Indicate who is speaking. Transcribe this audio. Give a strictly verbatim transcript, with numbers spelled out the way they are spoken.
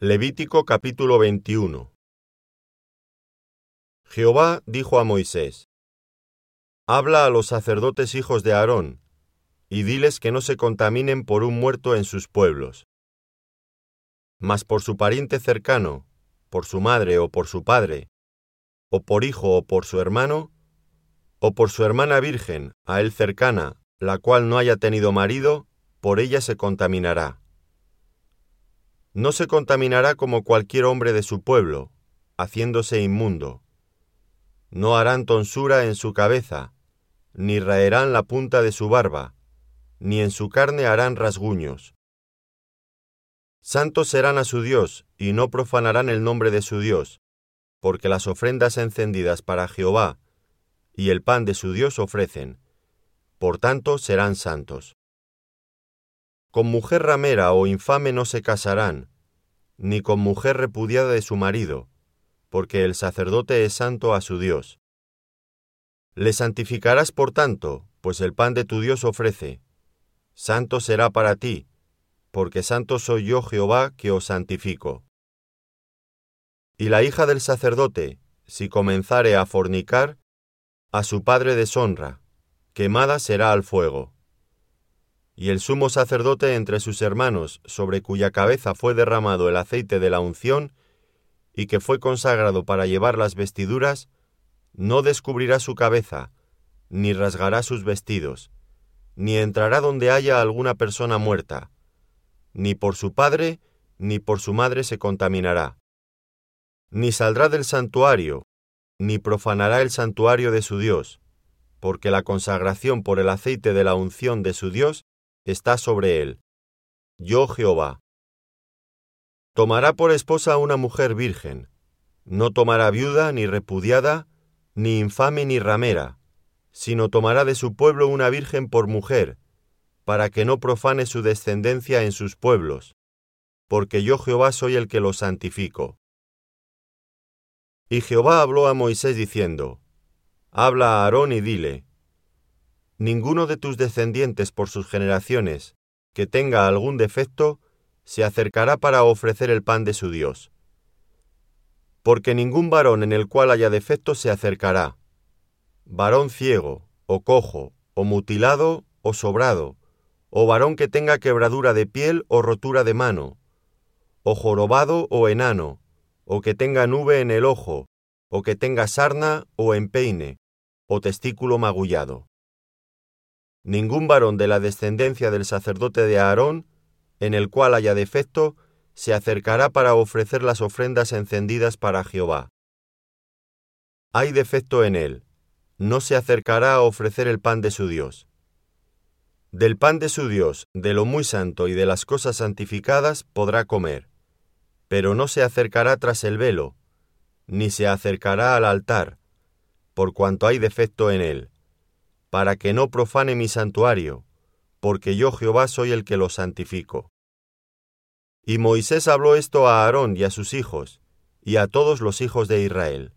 Speaker 1: Levítico capítulo veintiuno. Jehová dijo a Moisés: Habla a los sacerdotes hijos de Aarón, y diles que no se contaminen por un muerto en sus pueblos. Mas por su pariente cercano, por su madre o por su padre, o por hijo o por su hermano, o por su hermana virgen, a él cercana, la cual no haya tenido marido, por ella se contaminará. No se contaminará como cualquier hombre de su pueblo, haciéndose inmundo. No harán tonsura en su cabeza, ni raerán la punta de su barba, ni en su carne harán rasguños. Santos serán a su Dios, y no profanarán el nombre de su Dios, porque las ofrendas encendidas para Jehová y el pan de su Dios ofrecen, por tanto serán santos. Con mujer ramera o infame no se casarán, ni con mujer repudiada de su marido, porque el sacerdote es santo a su Dios. Le santificarás por tanto, pues el pan de tu Dios ofrece. Santo será para ti, porque santo soy yo Jehová que os santifico. Y la hija del sacerdote, si comenzare a fornicar, a su padre deshonra, quemada será al fuego. Y el sumo sacerdote entre sus hermanos, sobre cuya cabeza fue derramado el aceite de la unción, y que fue consagrado para llevar las vestiduras, no descubrirá su cabeza, ni rasgará sus vestidos, ni entrará donde haya alguna persona muerta, ni por su padre, ni por su madre se contaminará. Ni saldrá del santuario, ni profanará el santuario de su Dios, porque la consagración por el aceite de la unción de su Dios está sobre él. Yo Jehová. Tomará por esposa a una mujer virgen. No tomará viuda, ni repudiada, ni infame, ni ramera, sino tomará de su pueblo una virgen por mujer, para que no profane su descendencia en sus pueblos, porque yo Jehová soy el que los santifico. Y Jehová habló a Moisés diciendo: Habla a Aarón y dile: Ninguno de tus descendientes por sus generaciones, que tenga algún defecto, se acercará para ofrecer el pan de su Dios. Porque ningún varón en el cual haya defecto se acercará. Varón ciego, o cojo, o mutilado, o sobrado, o varón que tenga quebradura de piel o rotura de mano, o jorobado o enano, o que tenga nube en el ojo, o que tenga sarna o empeine, o testículo magullado. Ningún varón de la descendencia del sacerdote de Aarón, en el cual haya defecto, se acercará para ofrecer las ofrendas encendidas para Jehová. Hay defecto en él, no se acercará a ofrecer el pan de su Dios. Del pan de su Dios, de lo muy santo y de las cosas santificadas podrá comer, pero no se acercará tras el velo, ni se acercará al altar, por cuanto hay defecto en él, para que no profane mi santuario, porque yo Jehová soy el que lo santifico. Y Moisés habló esto a Aarón y a sus hijos, y a todos los hijos de Israel.